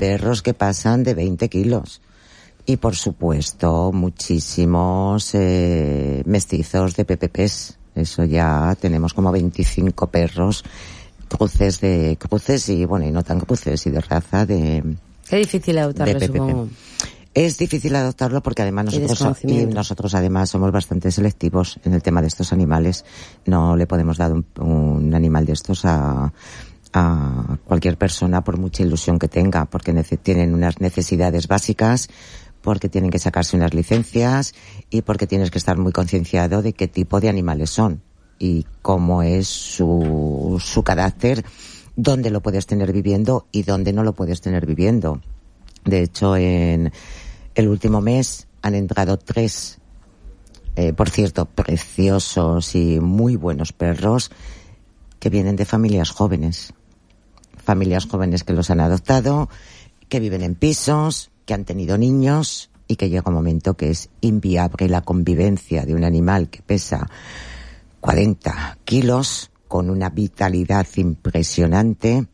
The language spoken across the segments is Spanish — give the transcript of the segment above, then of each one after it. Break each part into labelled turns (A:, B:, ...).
A: perros que pasan de 20 kilos. Y por supuesto, muchísimos mestizos de PPPs. Eso ya tenemos como 25 perros, cruces y bueno, y no tan cruces, y de raza de...
B: Qué difícil adoptarlo, supongo.
A: Es difícil adoptarlo porque además nosotros además somos bastante selectivos en el tema de estos animales. No le podemos dar un animal de estos a cualquier persona por mucha ilusión que tenga, porque tienen unas necesidades básicas, porque tienen que sacarse unas licencias y porque tienes que estar muy concienciado de qué tipo de animales son y cómo es su carácter, dónde lo puedes tener viviendo y dónde no lo puedes tener viviendo. De hecho, en el último mes han entrado 3, por cierto, preciosos y muy buenos perros que vienen de familias jóvenes que los han adoptado, que viven en pisos, que han tenido niños y que llega un momento que es inviable la convivencia de un animal que pesa 40 kilos con una vitalidad impresionante.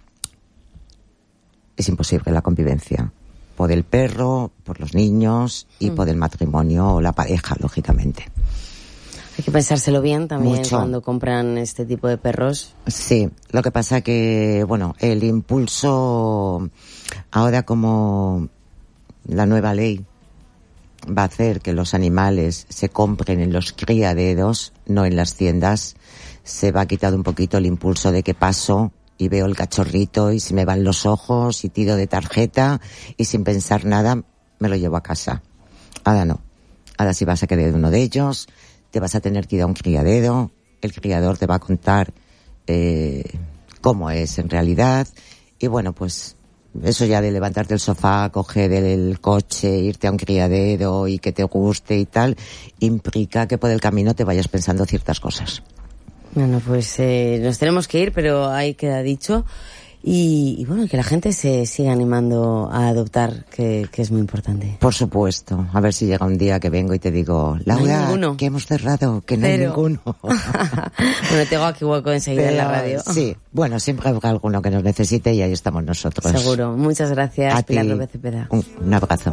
A: Es imposible la convivencia. Por el perro, por los niños y por el matrimonio o la pareja, lógicamente.
B: Hay que pensárselo bien también
A: mucho.
B: Cuando compran este tipo de perros.
A: Sí, lo que pasa que, bueno, el impulso, ahora como la nueva ley va a hacer que los animales se compren en los criaderos, no en las tiendas, se va a quitar un poquito el impulso de que paso y veo el cachorrito y se me van los ojos y tiro de tarjeta y sin pensar nada me lo llevo a casa. Ahora no. Ahora si vas a querer uno de ellos, te vas a tener que ir a un criadero, el criador te va a contar cómo es en realidad y bueno, pues eso ya de levantarte del sofá, coger el coche, irte a un criadero y que te guste y tal, implica que por el camino te vayas pensando ciertas cosas.
B: Bueno, pues nos tenemos que ir, pero ahí queda dicho. Y bueno, que la gente se siga animando a adoptar, que es muy importante.
A: Por supuesto. A ver si llega un día que vengo y te digo, Laura,
B: no
A: que hemos cerrado, que no hay ninguno.
B: Bueno, tengo aquí hueco enseguida en la radio.
A: Sí, bueno, siempre habrá alguno que nos necesite y ahí estamos nosotros.
B: Seguro. Muchas gracias,
A: a
B: Pilar
A: ti.
B: López Cepeda.
A: Un abrazo.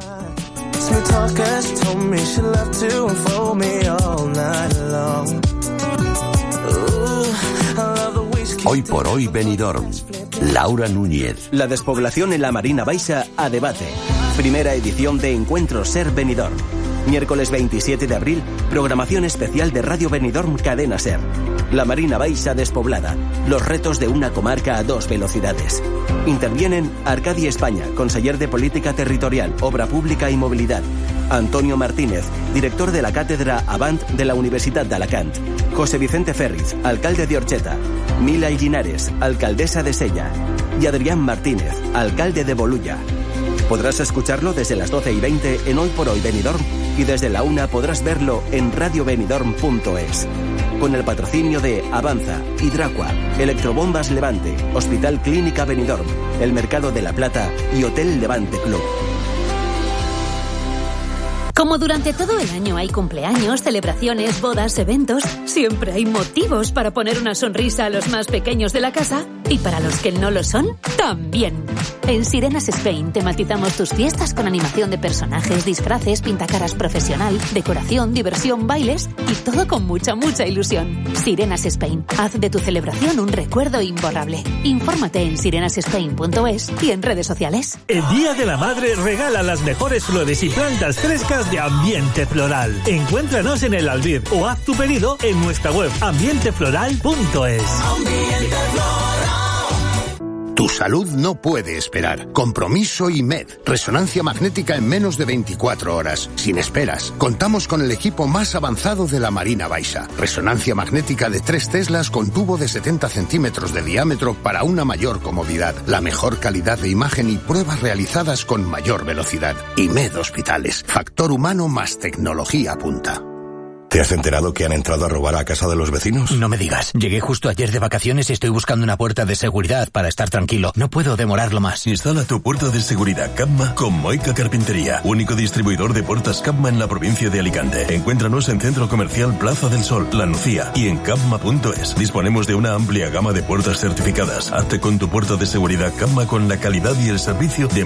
C: Hoy por hoy Benidorm. Laura Núñez.
D: La despoblación en la Marina Baixa a debate. Primera edición de Encuentro Ser Benidorm. Miércoles 27 de abril, programación especial de Radio Benidorm Cadena Ser. La Marina Baixa despoblada. Los retos de una comarca a 2 velocidades. Intervienen Arcadi España, conseller de Política Territorial, Obra Pública y Movilidad. Antonio Martínez, director de la Cátedra Avant de la Universidad de Alacant. José Vicente Ferriz, alcalde de Orcheta. Mila Linares, alcaldesa de Sella. Y Adrián Martínez, alcalde de Bolulla. Podrás escucharlo desde las 12:20 en Hoy por Hoy Benidorm y desde la 1 podrás verlo en radiobenidorm.es. Con el patrocinio de Avanza, Hidraqua, Electrobombas Levante, Hospital Clínica Benidorm, El Mercado de la Plata y Hotel Levante Club.
E: Como durante todo el año hay cumpleaños, celebraciones, bodas, eventos, siempre hay motivos para poner una sonrisa a los más pequeños de la casa y para los que no lo son, también. En Sirenas Spain tematizamos tus fiestas con animación de personajes, disfraces, pintacaras profesional, decoración, diversión, bailes y todo con mucha ilusión. Sirenas Spain, haz de tu celebración un recuerdo imborrable. Infórmate en sirenasespain.es y en redes sociales.
F: El Día de la Madre regala las mejores flores y plantas frescas de Ambiente Floral. Encuéntranos en el Albir o haz tu pedido en nuestra web ambientefloral.es.
G: Tu salud no puede esperar. Compromiso IMED. Resonancia magnética en menos de 24 horas. Sin esperas. Contamos con el equipo más avanzado de la Marina Baixa. Resonancia magnética de 3 Teslas con tubo de 70 centímetros de diámetro para una mayor comodidad. La mejor calidad de imagen y pruebas realizadas con mayor velocidad. IMED Hospitales. Factor humano más tecnología punta.
H: ¿Te has enterado que han entrado a robar a casa de los vecinos?
I: No me digas. Llegué justo ayer de vacaciones y estoy buscando una puerta de seguridad para estar tranquilo. No puedo demorarlo más.
J: Instala tu puerta de seguridad Capma con Moica Carpintería, único distribuidor de puertas Capma en la provincia de Alicante. Encuéntranos en Centro Comercial Plaza del Sol, La Nucía y en capma.es. Disponemos de una amplia gama de puertas certificadas. Hazte con tu puerta de seguridad Capma con la calidad y el servicio de